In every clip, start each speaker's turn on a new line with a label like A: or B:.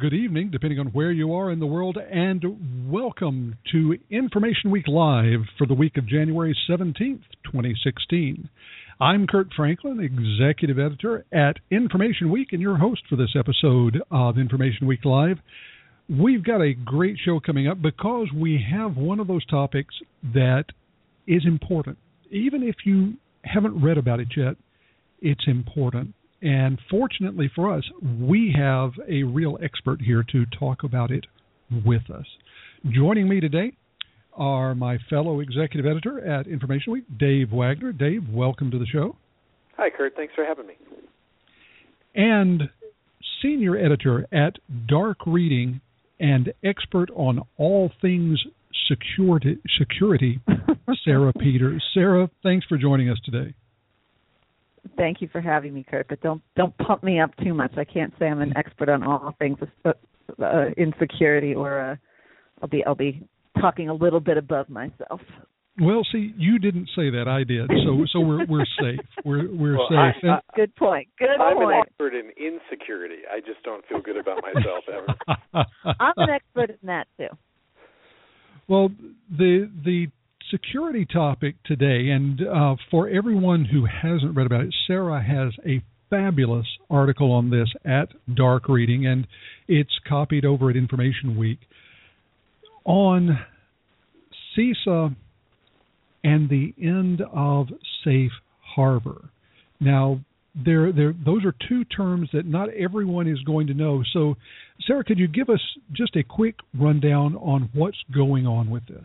A: good evening, depending on where you are in the world, and welcome to Information Week Live for the week of January 17th, 2016. I'm Kurt Franklin, Executive Editor at Information Week, and your host for this episode of Information Week Live. We've got a great show coming up because we have one of those topics that is important. Even if you haven't read about it yet, it's important. And fortunately for us, we have a real expert here to talk about it with us. Joining me today are my fellow executive editor at Information Week, Dave Wagner. Dave, welcome to the show.
B: Hi, Kurt. Thanks for having me.
A: And senior editor at Dark Reading and expert on all things security, Sarah Peters. Sarah, thanks for joining us today.
C: Thank you for having me, Kurt, but don't pump me up too much. I can't say I'm an expert on all things in security, or I'll be talking a little bit above myself.
A: Well, see, you didn't say that. I did, so we're safe. We're safe.
C: Good point.
B: I'm an expert in insecurity. I just don't feel good about myself ever.
C: I'm an expert in that too.
A: Well, the security topic today, and for everyone who hasn't read about it, Sarah has a fabulous article on this at Dark Reading, and it's copied over at Information Week, on CISA and the end of Safe Harbor. Now, those are two terms that not everyone is going to know. So, Sarah, could you give us just a quick rundown on what's going on with this?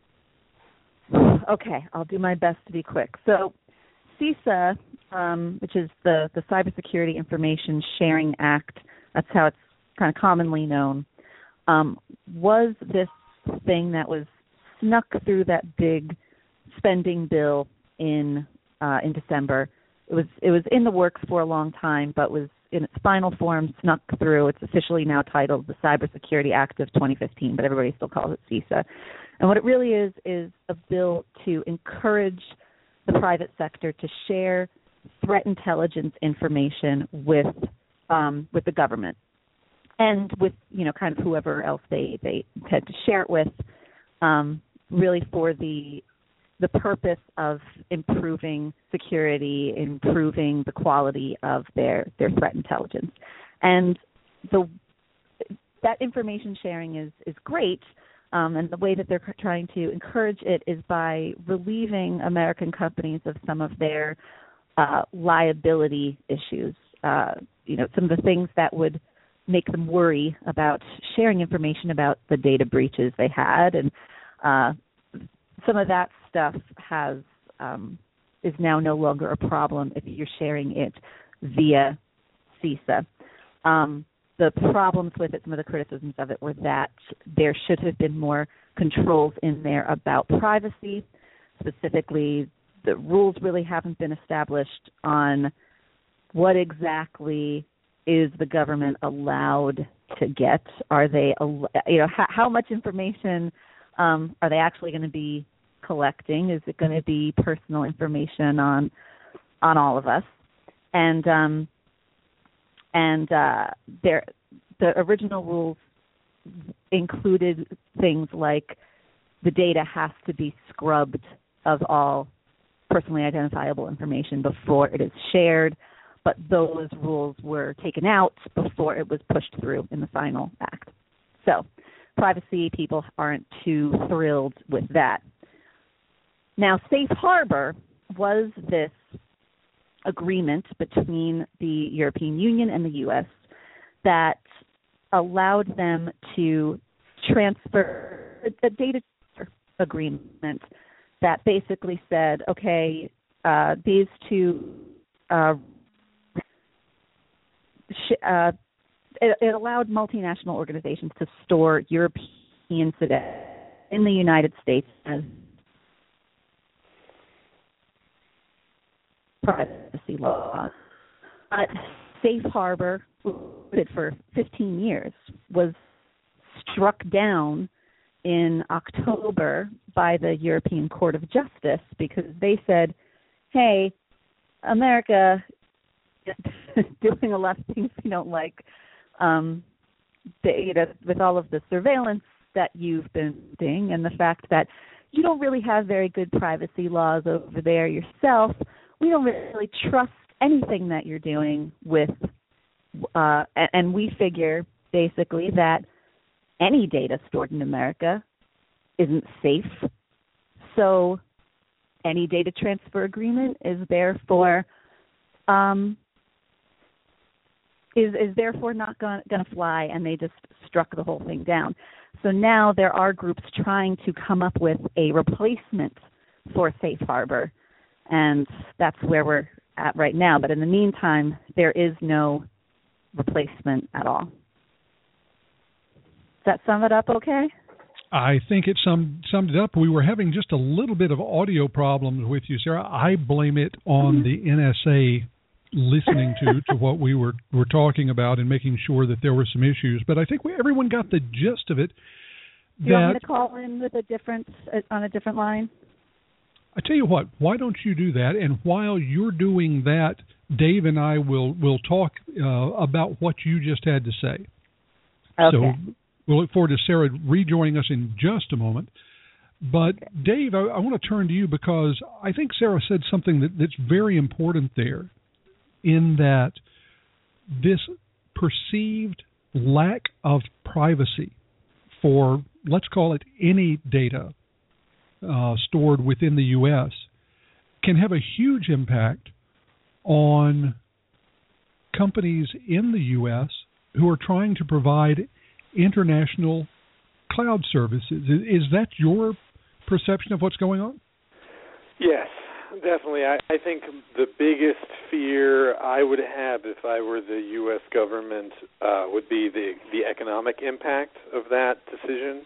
C: Okay, I'll do my best to be quick. So CISA, which is the Cybersecurity Information Sharing Act, that's how it's kind of commonly known, was this thing that was snuck through that big spending bill in December. It was in the works for a long time, but was in its final form snuck through. It's officially now titled the Cybersecurity Act of 2015, but everybody still calls it CISA. And what it really is a bill to encourage the private sector to share threat intelligence information with the government and with kind of whoever else they intend to share it with, really for the purpose of improving security, improving the quality of their threat intelligence. And that information sharing is great. And the way that they're trying to encourage it is by relieving American companies of some of their liability issues. Some of the things that would make them worry about sharing information about the data breaches they had, and some of that stuff is now no longer a problem if you're sharing it via CISA. The problems with it, some of the criticisms of it, were that there should have been more controls in there about privacy. Specifically, the rules really haven't been established on what exactly is the government allowed to get. Are they, how much information are they actually going to be collecting? Is it going to be personal information on all of us? The original rules included things like the data has to be scrubbed of all personally identifiable information before it is shared, but those rules were taken out before it was pushed through in the final act. So privacy people aren't too thrilled with that. Now, Safe Harbor was this agreement between the European Union and the U.S. that allowed them to transfer a data agreement that basically said, okay, these two, it allowed multinational organizations to store European citizens in the United States as privacy law. But Safe Harbor, for 15 years, was struck down in October by the European Court of Justice because they said, hey, America is doing a lot of things we don't like. with all of the surveillance that you've been doing and the fact that you don't really have very good privacy laws over there yourself, we don't really trust anything that you're doing with, and we figure basically that any data stored in America isn't safe. So any data transfer agreement is therefore not going to fly, and they just struck the whole thing down. So now there are groups trying to come up with a replacement for Safe Harbor, and that's where we're at right now. But in the meantime, there is no replacement at all. Does that sum it up okay?
A: I think it summed it up. We were having just a little bit of audio problems with you, Sarah. I blame it on the NSA listening to what we were talking about and making sure that there were some issues. But I think everyone got the gist of it.
C: Do you want me to call in with on a different line?
A: I tell you what, why don't you do that? And while you're doing that, Dave and I will talk about what you just had to say.
C: Okay.
A: So we'll look forward to Sarah rejoining us in just a moment. But Dave, I want to turn to you because I think Sarah said something that's very important there, in that this perceived lack of privacy for, let's call it, any data stored within the U.S. can have a huge impact on companies in the U.S. who are trying to provide international cloud services. Is that your perception of what's going on?
B: Yes, definitely. I think the biggest fear I would have if I were the U.S. government would be the economic impact of that decision.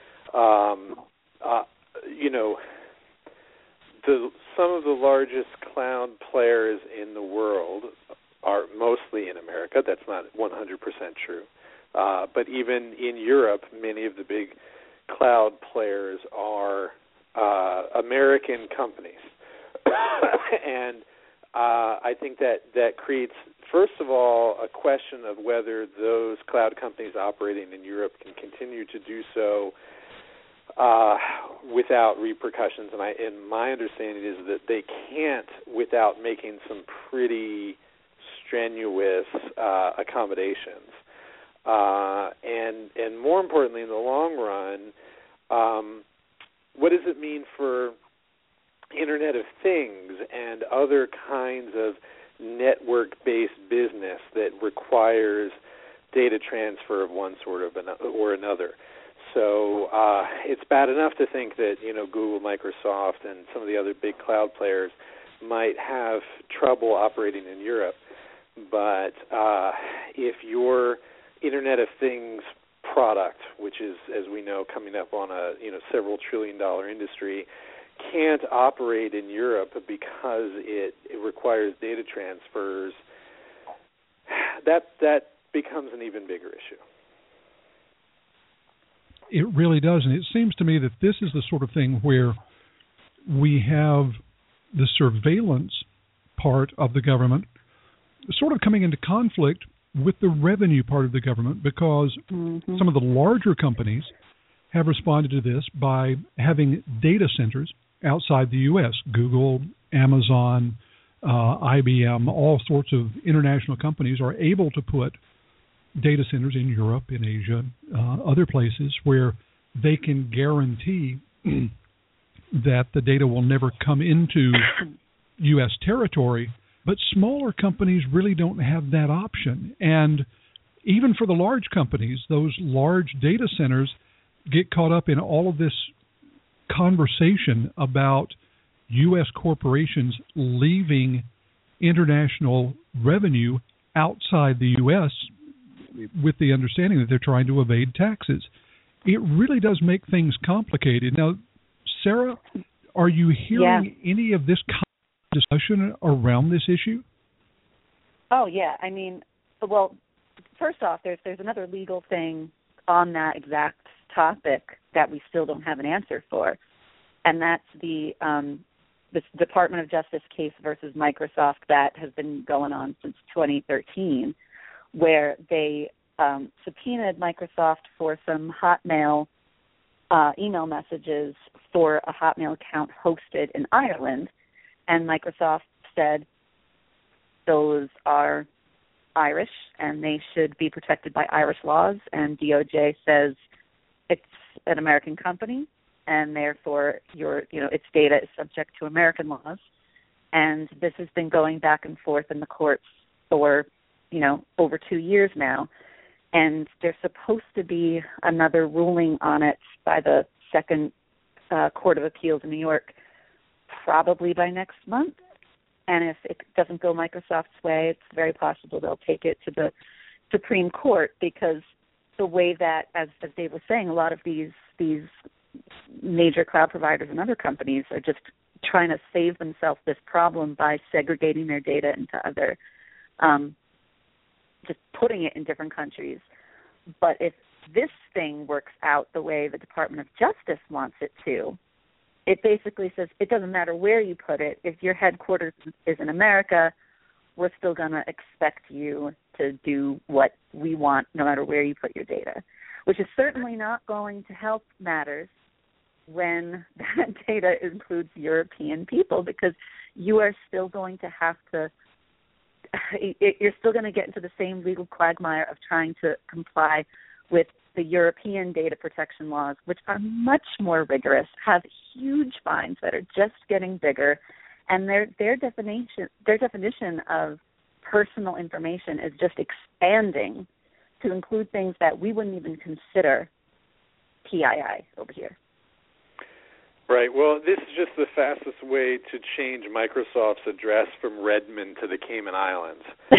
B: Some of the largest cloud players in the world are mostly in America. That's not 100% true. But even in Europe, many of the big cloud players are American companies. And I think that creates, first of all, a question of whether those cloud companies operating in Europe can continue to do so without repercussions. And my understanding is that they can't without making some pretty strenuous accommodations. And more importantly, in the long run, what does it mean for Internet of Things and other kinds of network-based business that requires data transfer of one sort of or another? So it's bad enough to think that Google, Microsoft, and some of the other big cloud players might have trouble operating in Europe, but if your Internet of Things product, which is, as we know, coming up on a several trillion-dollar industry, can't operate in Europe because it requires data transfers, that becomes an even bigger issue.
A: It really does, and it seems to me that this is the sort of thing where we have the surveillance part of the government sort of coming into conflict with the revenue part of the government, because some of the larger companies have responded to this by having data centers outside the U.S. Google, Amazon, IBM, all sorts of international companies are able to put data centers in Europe, in Asia, other places where they can guarantee that the data will never come into U.S. territory. But smaller companies really don't have that option. And even for the large companies, those large data centers get caught up in all of this conversation about U.S. corporations leaving international revenue outside the U.S. with the understanding that they're trying to evade taxes. It really does make things complicated. Now, Sarah, are you hearing any of this discussion around this issue?
C: Oh, yeah. I mean, well, first off, there's another legal thing on that exact topic that we still don't have an answer for, and that's the Department of Justice case versus Microsoft that has been going on since 2013, where they subpoenaed Microsoft for some Hotmail email messages for a Hotmail account hosted in Ireland, and Microsoft said those are Irish and they should be protected by Irish laws, and DOJ says it's an American company and therefore its data is subject to American laws. And this has been going back and forth in the courts for over 2 years now, and there's supposed to be another ruling on it by the Second Court of Appeals in New York probably by next month. And if it doesn't go Microsoft's way, it's very possible they'll take it to the Supreme Court, because the way that, as Dave was saying, a lot of these major cloud providers and other companies are just trying to save themselves this problem by segregating their data into other, just putting it in different countries. But if this thing works out the way the Department of Justice wants it to, it basically says it doesn't matter where you put it. If your headquarters is in America, we're still going to expect you to do what we want no matter where you put your data, which is certainly not going to help matters when that data includes European people, because you are still going to have to you're still going to get into the same legal quagmire of trying to comply with the European data protection laws, which are much more rigorous, have huge fines that are just getting bigger, and their definition of personal information is just expanding to include things that we wouldn't even consider PII over here.
B: Right. Well, this is just the fastest way to change Microsoft's address from Redmond to the Cayman Islands.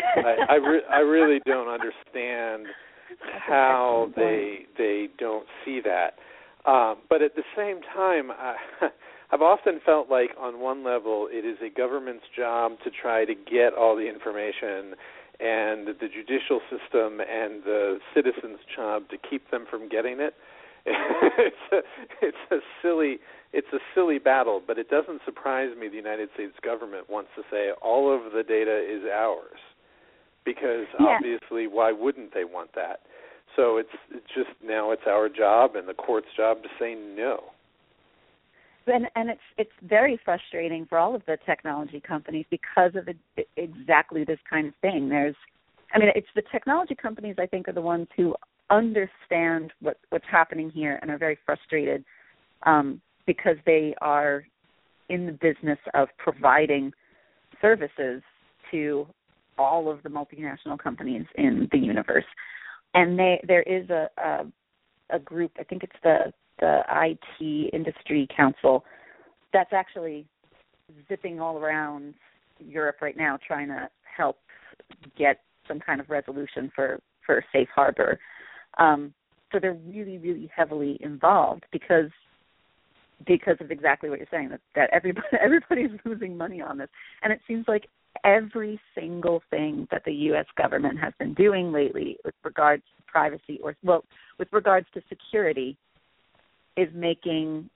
B: I really don't understand how they don't see that. But at the same time, I've often felt like on one level it is a government's job to try to get all the information, and the judicial system and the citizens' job to keep them from getting it. It's a silly battle, but it doesn't surprise me the United States government wants to say all of the data is ours, because obviously why wouldn't they want that? So it's just now it's our job and the court's job to say no.
C: And it's very frustrating for all of the technology companies because of exactly this kind of thing. It's the technology companies, I think, are the ones who understand what's happening here and are very frustrated because they are in the business of providing services to all of the multinational companies in the universe. And there is a group, I think it's the IT Industry Council, that's actually zipping all around Europe right now trying to help get some kind of resolution for safe harbor. So they're really, really heavily involved because of exactly what you're saying, that everybody's losing money on this. And it seems like every single thing that the U.S. government has been doing lately with regards to privacy with regards to security is making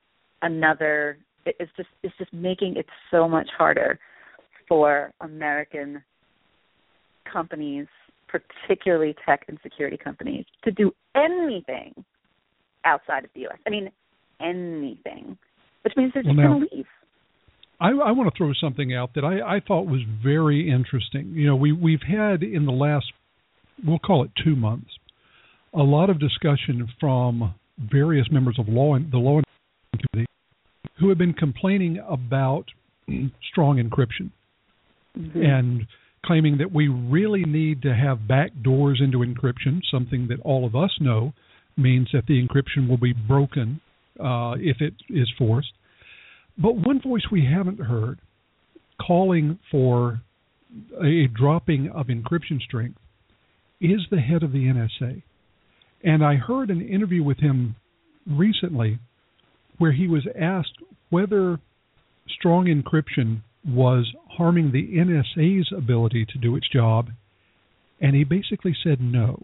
C: it's just making it so much harder for American companies, particularly tech and security companies, to do anything outside of the U.S. Anything, which means they're just going to leave.
A: I want to throw something out that I thought was very interesting. We've had in the last, we'll call it 2 months, a lot of discussion from various members of the law enforcement community who have been complaining about strong encryption and claiming that we really need to have back doors into encryption, something that all of us know means that the encryption will be broken if it is forced. But one voice we haven't heard calling for a dropping of encryption strength is the head of the NSA. And I heard an interview with him recently where he was asked whether strong encryption was harming the NSA's ability to do its job, and he basically said no.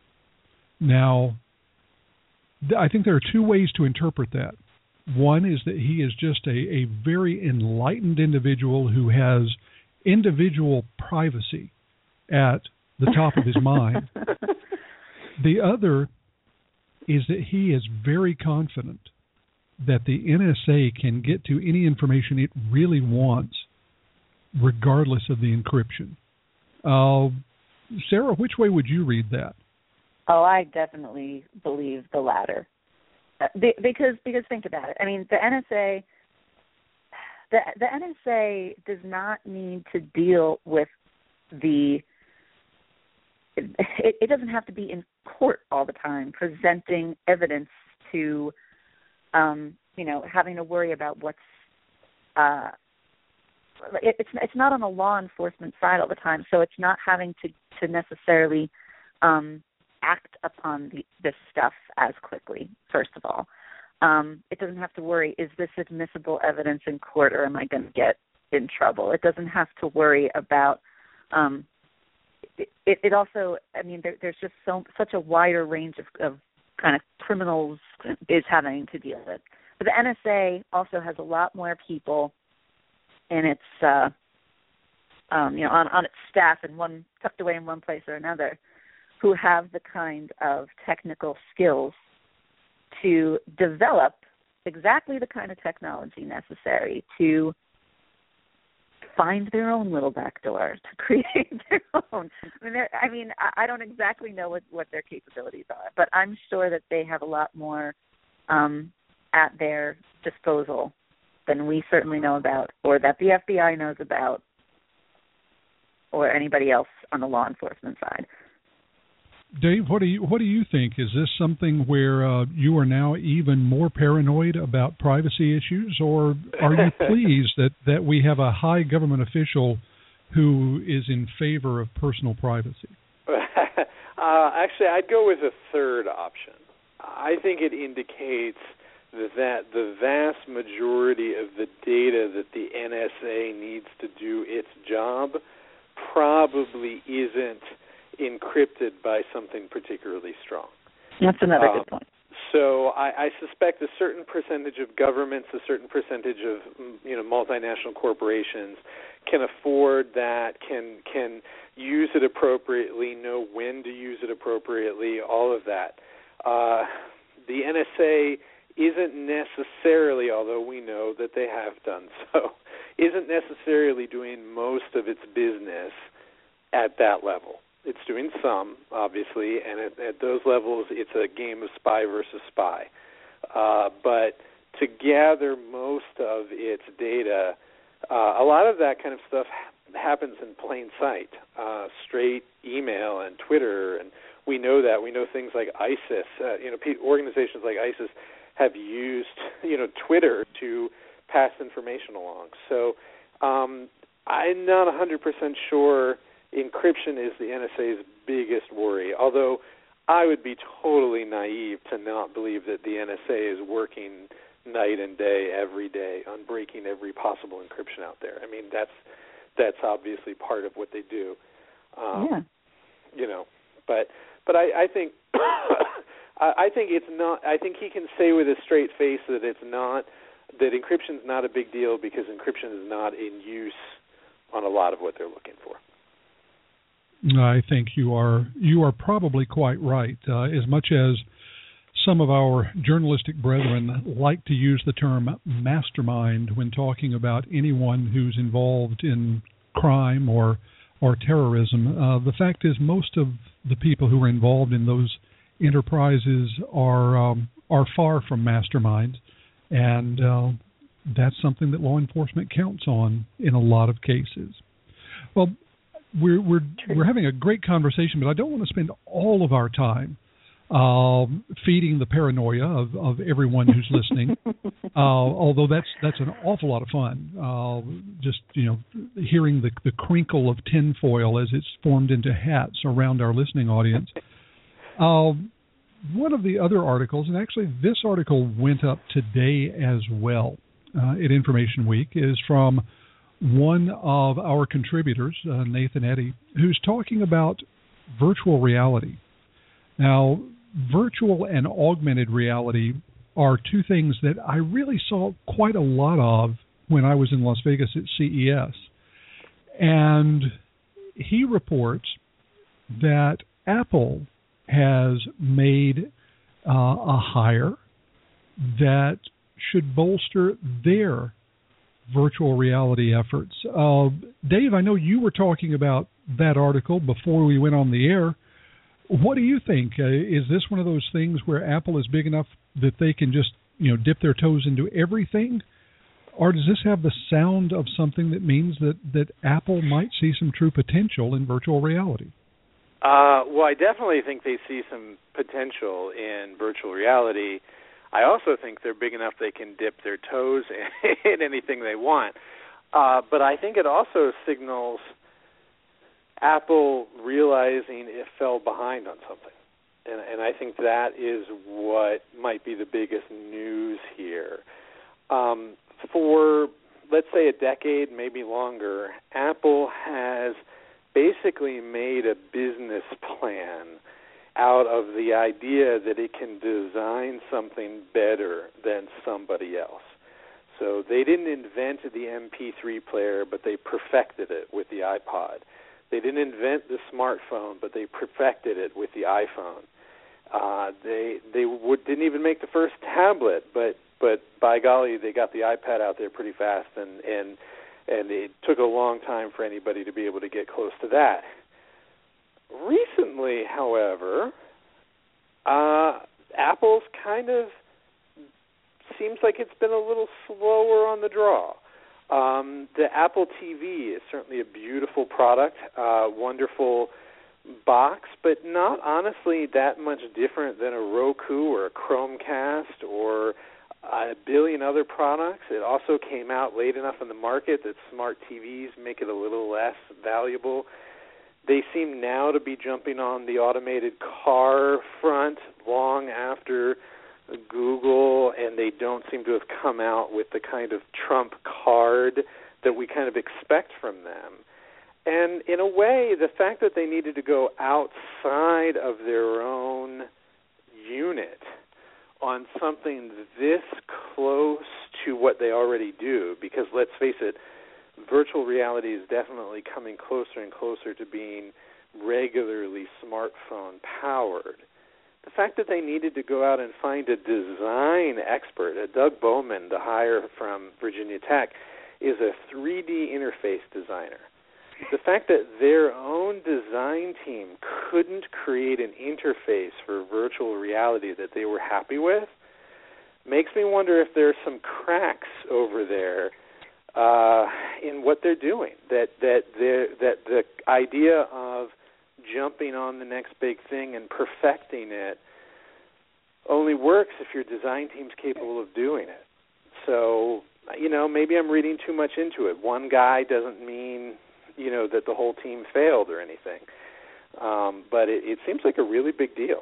A: Now, I think there are two ways to interpret that. One is that he is just a very enlightened individual who has individual privacy at the top of his mind. The other is that he is very confident that the NSA can get to any information it really wants, regardless of the encryption. Sarah, which way would you read that?
C: Oh, I definitely believe the latter. Because think about it. I mean, the NSA does not need to deal with it doesn't have to be in court all the time presenting evidence to, having to worry about what's, it's not on the law enforcement side all the time, so it's not having to necessarily act upon this stuff as quickly, first of all. It doesn't have to worry, is this admissible evidence in court or am I going to get in trouble? It doesn't have to worry about, it also, I mean, there's just such a wider range of kind of criminals is having to deal with. But the NSA also has a lot more people in its, on its staff and tucked away in one place or another, who have the kind of technical skills to develop exactly the kind of technology necessary to find their own little back door, to create their own. I don't exactly know what their capabilities are, but I'm sure that they have a lot more at their disposal than we certainly know about, or that the FBI knows about, or anybody else on the law enforcement side.
A: Dave, what do you think? Is this something where you are now even more paranoid about privacy issues, or are you pleased that we have a high government official who is in favor of personal privacy?
B: Actually, I'd go with a third option. I think it indicates that the vast majority of the data that the NSA needs to do its job probably isn't encrypted by something particularly strong.
C: That's another good point.
B: So I suspect a certain percentage of governments, a certain percentage of multinational corporations can afford that, can use it appropriately, know when to use it appropriately, all of that. The NSA isn't necessarily, although we know that they have done so, isn't necessarily doing most of its business at that level. It's doing some, obviously, and at those levels, it's a game of spy versus spy. But to gather most of its data, a lot of that kind of stuff happens in plain sight, straight email and Twitter, and we know that. We know things like ISIS. Organizations like ISIS have used, Twitter to pass information along. So I'm not 100% sure encryption is the NSA's biggest worry, although I would be totally naive to not believe that the NSA is working night and day, every day, on breaking every possible encryption out there. I mean, that's obviously part of what they do. But I think I think it's not. I think he can say with a straight face that it's not, that encryption's not a big deal because encryption is not in use on a lot of what they're looking for.
A: I think you are probably quite right. As much as some of our journalistic brethren like to use the term mastermind when talking about anyone who's involved in crime or terrorism, the fact is most of the people who are involved in those enterprises are far from masterminds, and that's something that law enforcement counts on in a lot of cases. Well, we're having a great conversation, but I don't want to spend all of our time feeding the paranoia of everyone who's listening. Although that's an awful lot of fun. Just hearing the crinkle of tinfoil as it's formed into hats around our listening audience. One of the other articles, and actually this article went up today as well at Information Week, is from one of our contributors, Nathan Eddy, who's talking about virtual reality. Now, virtual and augmented reality are two things that I really saw quite a lot of when I was in Las Vegas at CES. And he reports that Apple has made a hire that should bolster their virtual reality efforts. Dave, I know you were talking about that article before we went on the air. What do you think? Is this one of those things where Apple is big enough that they can just, dip their toes into everything? Or does this have the sound of something that means that Apple might see some true potential in virtual reality?
B: Well, I definitely think they see some potential in virtual reality. I also think they're big enough they can dip their toes in anything they want. But I think it also signals Apple realizing it fell behind on something. And I think that is what might be the biggest news here. For, let's say, a decade, maybe longer, Apple has basically made a business plan out of the idea that it can design something better than somebody else. So they didn't invent the MP3 player, but they perfected it with the iPod. They didn't invent the smartphone, but they perfected it with the iPhone. They didn't even make the first tablet, but by golly, they got the iPad out there pretty fast, and it took a long time for anybody to be able to get close to that. Recently, however, Apple's kind of seems like it's been a little slower on the draw. The Apple TV is certainly a beautiful product, wonderful box, but not honestly that much different than a Roku or a Chromecast or a billion other products. It also came out late enough in the market that smart TVs make it a little less valuable. They seem now to be jumping on the automated car front long after Google, and they don't seem to have come out with the kind of trump card that we kind of expect from them. And in a way, the fact that they needed to go outside of their own unit on something this close to what they already do, because let's face it, virtual reality is definitely coming closer and closer to being regularly smartphone powered. The fact that they needed to go out and find a design expert, a Doug Bowman, to hire from Virginia Tech, is a 3D interface designer. The fact that their own design team couldn't create an interface for virtual reality that they were happy with makes me wonder if there are some cracks over there in what they're doing. That the idea of jumping on the next big thing and perfecting it only works if your design team's capable of doing it. So, maybe I'm reading too much into it. One guy doesn't mean, that the whole team failed or anything. But it seems like a really big deal.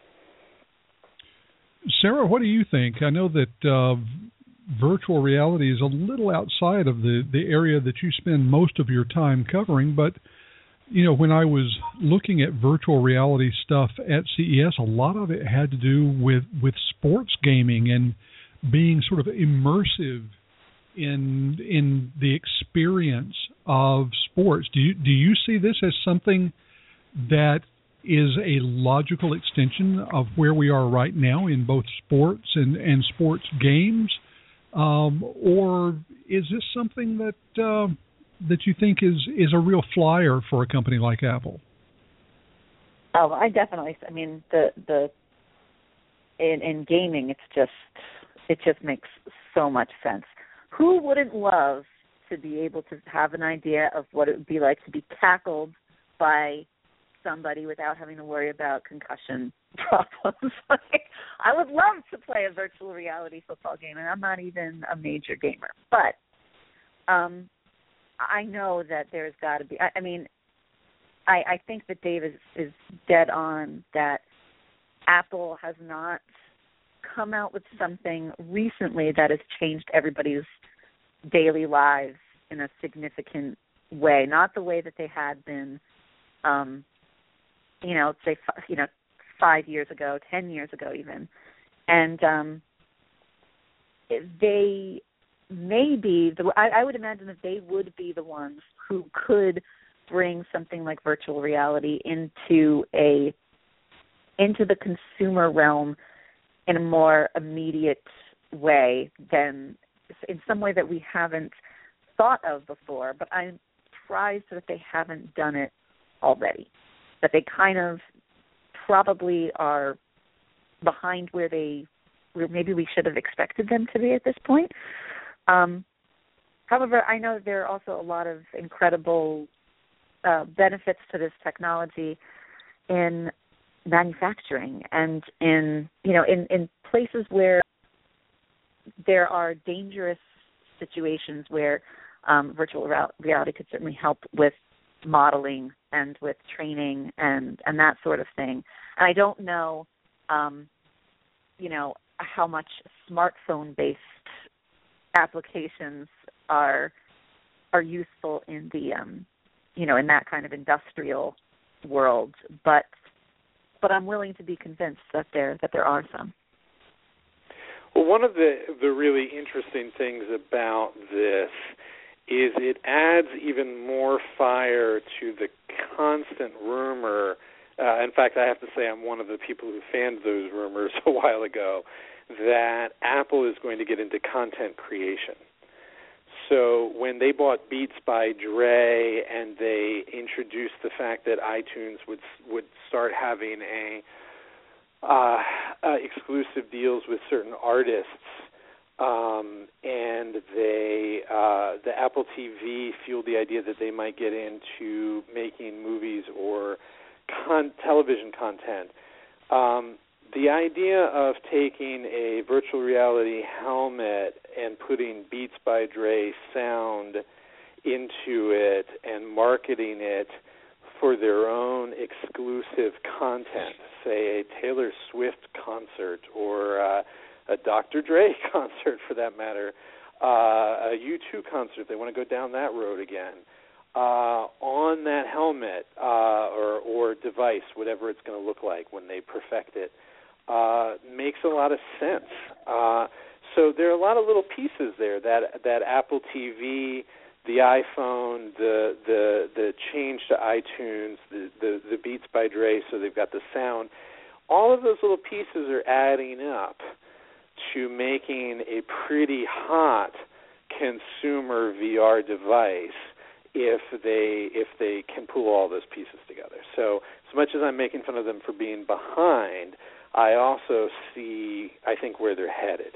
A: Sarah, what do you think? I know that virtual reality is a little outside of the area that you spend most of your time covering, but when I was looking at virtual reality stuff at CES, a lot of it had to do with sports gaming and being sort of immersive in the experience of sports. Do you see this as something that is a logical extension of where we are right now in both sports and sports games, or is this something that you think is a real flyer for a company like Apple?
C: Oh, I definitely. I mean, the in gaming, it just makes so much sense. Who wouldn't love to be able to have an idea of what it would be like to be tackled by somebody without having to worry about concussion problems? I would love to play a virtual reality football game, and I'm not even a major gamer. But I know that there's got to be. I think that Dave is dead on that Apple has not come out with something recently that has changed everybody's daily lives in a significant way, not the way that they had been, say, 5 years ago, 10 years ago even. And they may be, I would imagine that they would be the ones who could bring something like virtual reality into a into the consumer realm in a more immediate way than in some way that we haven't thought of before. But I'm surprised that they haven't done it already, that they kind of probably are behind where maybe we should have expected them to be at this point. However, I know there are also a lot of incredible benefits to this technology in manufacturing and in places where there are dangerous situations where virtual reality could certainly help with modeling and with training and that sort of thing. And I don't know, how much smartphone-based applications are useful in the in that kind of industrial world, but I'm willing to be convinced that there are some.
B: Well, one of the really interesting things about this is it adds even more fire to the constant rumor. In fact, I have to say I'm one of the people who fanned those rumors a while ago that Apple is going to get into content creation. So when they bought Beats by Dre and they introduced the fact that iTunes would start having exclusive deals with certain artists, and the Apple TV fueled the idea that they might get into making movies or television content. The idea of taking a virtual reality helmet and putting Beats by Dre sound into it and marketing it for their own exclusive content, say a Taylor Swift concert or a Dr. Dre concert for that matter, a U2 concert, they want to go down that road again, on that helmet or device, whatever it's going to look like when they perfect it, makes a lot of sense. So there are a lot of little pieces there that Apple TV, the iPhone, the change to iTunes, the Beats by Dre, so they've got the sound. All of those little pieces are adding up to making a pretty hot consumer VR device if they can pull all those pieces together. So as much as I'm making fun of them for being behind, I also see, I think, where they're headed.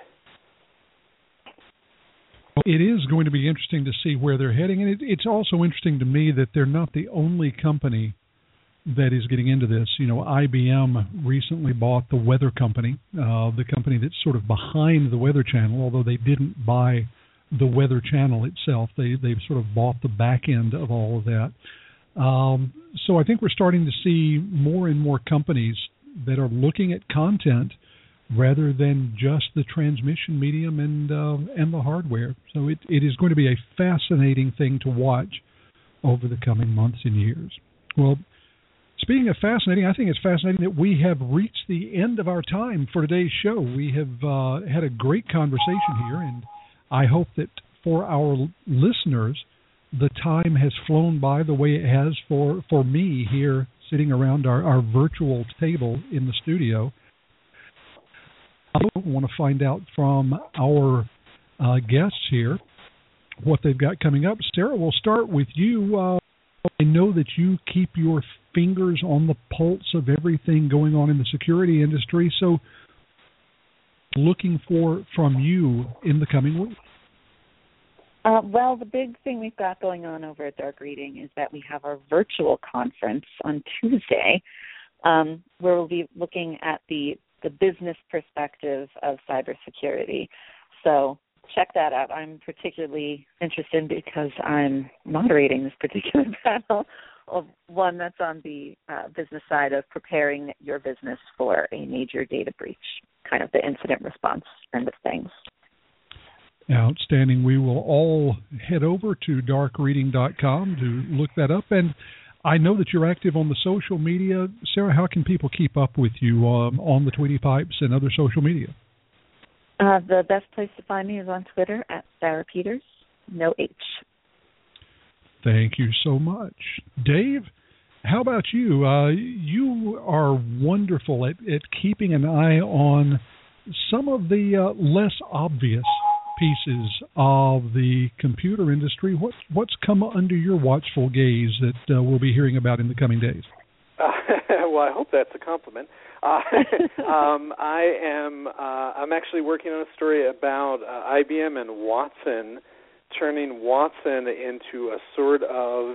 A: It is going to be interesting to see where they're heading, and it's also interesting to me that they're not the only company that is getting into this. IBM recently bought the Weather Company, the company that's sort of behind the Weather Channel, although they didn't buy the Weather Channel itself. They've sort of bought the back end of all of that. So I think we're starting to see more and more companies that are looking at content rather than just the transmission medium and the hardware. So it is going to be a fascinating thing to watch over the coming months and years. Well, speaking of fascinating, I think it's fascinating that we have reached the end of our time for today's show. We have had a great conversation here, and I hope that for our listeners, the time has flown by the way it has for me here sitting around our virtual table in the studio. I want to find out from our guests here what they've got coming up. Sarah, we'll start with you. I know that you keep your fingers on the pulse of everything going on in the security industry, so looking for from you in the coming week.
C: Well, the big thing we've got going on over at Dark Reading is that we have our virtual conference on Tuesday, where we'll be looking at the business perspective of cybersecurity. So check that out. I'm particularly interested because I'm moderating this particular panel, of one that's on the business side of preparing your business for a major data breach, kind of the incident response end of things.
A: Outstanding. We will all head over to darkreading.com to look that up. And I know that you're active on the social media. Sarah, how can people keep up with you on the Tweety Pipes and other social media?
C: The best place to find me is on Twitter at Sarah Peters, no H.
A: Thank you so much. Dave, how about you? You are wonderful at keeping an eye on some of the less obvious pieces of the computer industry. What's come under your watchful gaze that we'll be hearing about in the coming days?
B: Well, I hope that's a compliment. I'm actually working on a story about IBM and Watson, turning Watson into a sort of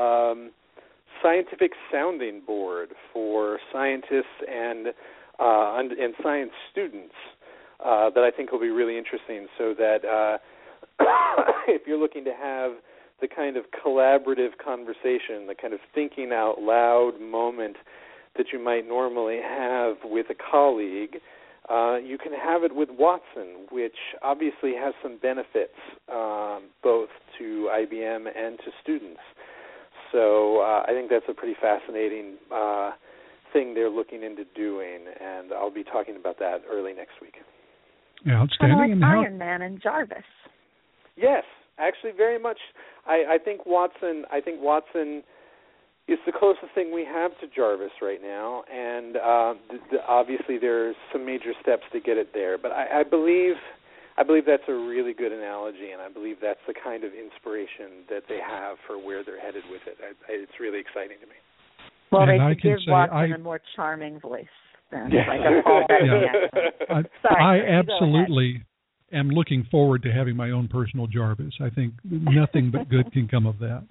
B: scientific sounding board for scientists and science students that I think will be really interesting. So that if you're looking to have the kind of collaborative conversation, the kind of thinking out loud moment that you might normally have with a colleague, you can have it with Watson, which obviously has some benefits both to IBM and to students. So I think that's a pretty fascinating thing they're looking into doing, and I'll be talking about that early next week.
A: Outstanding.
C: Kind of like Iron Man and Jarvis.
B: Yes, actually, very much. I think Watson is the closest thing we have to Jarvis right now, and obviously there's some major steps to get it there. But I believe that's a really good analogy, and I believe that's the kind of inspiration that they have for where they're headed with it. It's really exciting to me.
C: Well,
A: and
C: they should give Watson a more charming voice than like a Paul Bettany accent.
A: I absolutely am looking forward to having my own personal Jarvis. I think nothing but good can come of that.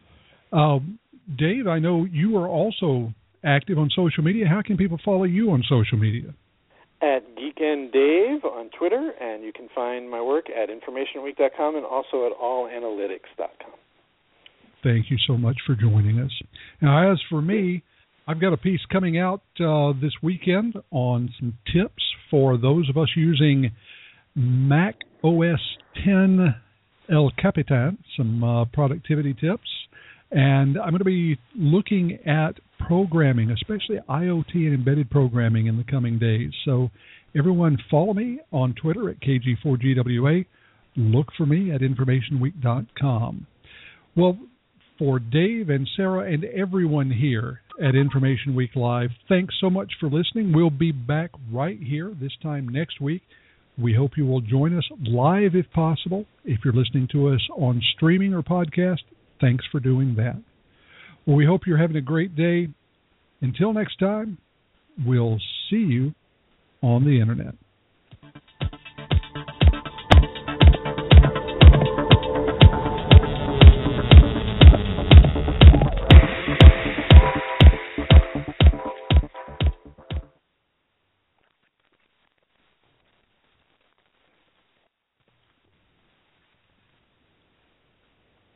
A: Dave, I know you are also active on social media. How can people follow you on social media?
B: At GeekendDave on Twitter, and you can find my work at informationweek.com and also at allanalytics.com.
A: Thank you so much for joining us. Now, as for me, I've got a piece coming out this weekend on some tips for those of us using Mac OS X El Capitan, some productivity tips. And I'm going to be looking at programming, especially IoT and embedded programming in the coming days. So everyone follow me on Twitter at KG4GWA. Look for me at informationweek.com. Well, for Dave and Sarah and everyone here at Information Week Live, thanks so much for listening. We'll be back right here this time next week. We hope you will join us live if possible. If you're listening to us on streaming or podcast, thanks for doing that. Well, we hope you're having a great day. Until next time, we'll see you on the Internet.